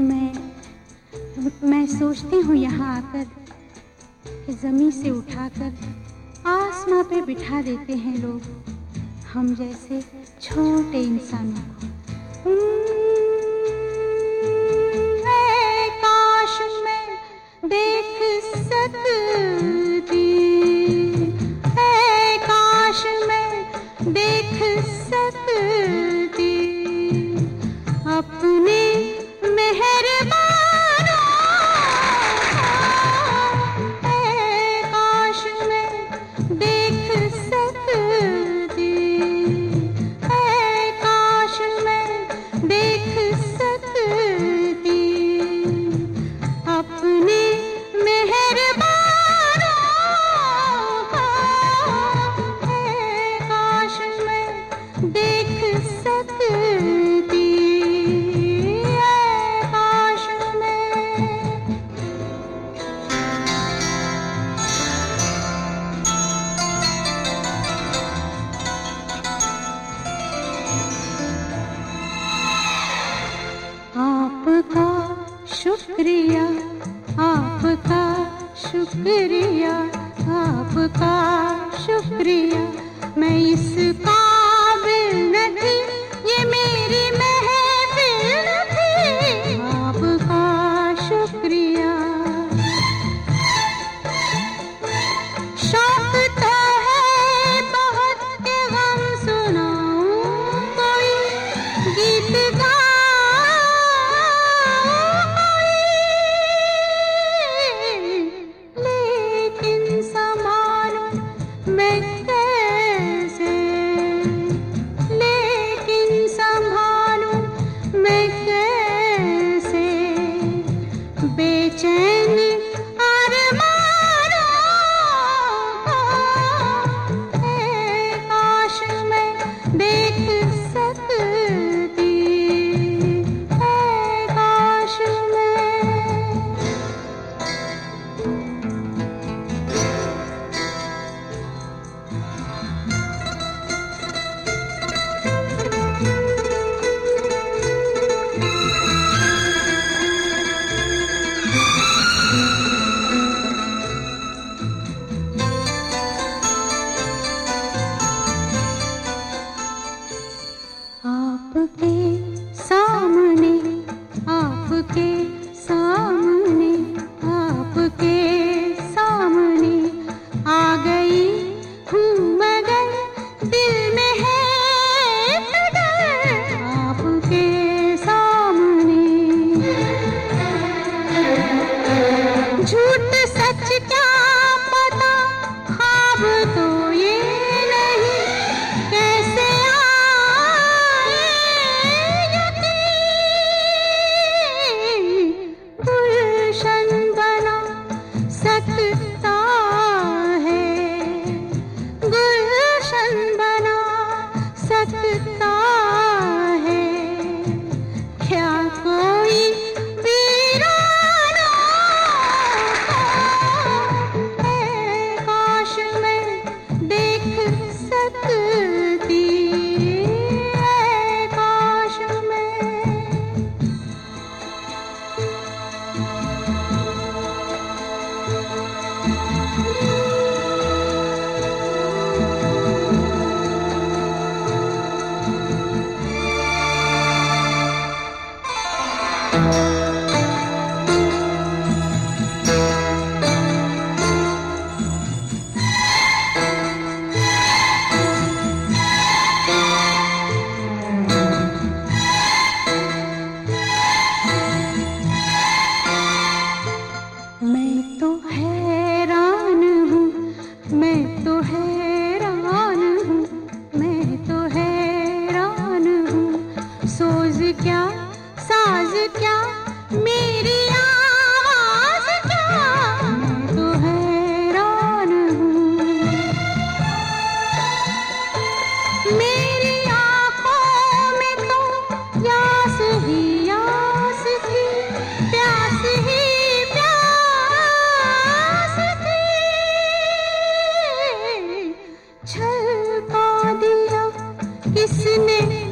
मैं सोचती हूँ यहाँ आकर कि ज़मीन से उठाकर आसमां पे बिठा देते हैं लोग हम जैसे छोटे इंसानों को। काश मैं देख सकती, काश मैं देख सकती अपने मेहरबानों, काश मैं देख सकती, काश मैं देख सकती अपने मेहरबानों, काश मैं देख सकती, काश मैं। आपका शुक्रिया, आपका शुक्रिया, आपका शुक्रिया, मैं इस काबिल न थी, ये मेरी महफिल न थी, आपका शुक्रिया। शौक तो है बहुत के गम सुनाऊं, कोई गीत गाऊं, लेकिन संभालूं मैं कैसे, लेकिन संभालूं मैं कैसे बेचैन अरमानों को, काश मैं देख सकती, काश मैं। आपके सामने, आपके सामने, आपके सामने आ गई हूँ मगर दिल में है फिक्र, आपके सामने झूठ सच क्या पता, ख्वाब तो ये नहीं कैसे गुलशन बना सकता है, गुलशन बना सकता है क्या कोई वीराना, काश मैं देख सकती, काश मैं। मैं तो हैरान हूँ, मैं तो हैरान हूँ, मैं तो हैरान हूँ, सोज क्या साज क्या मेरी आवाज क्या, मैं तो हैरान हूँ, मेरी आँखों में तो यास ही यास थी, प्यास ही छलका दिया किसने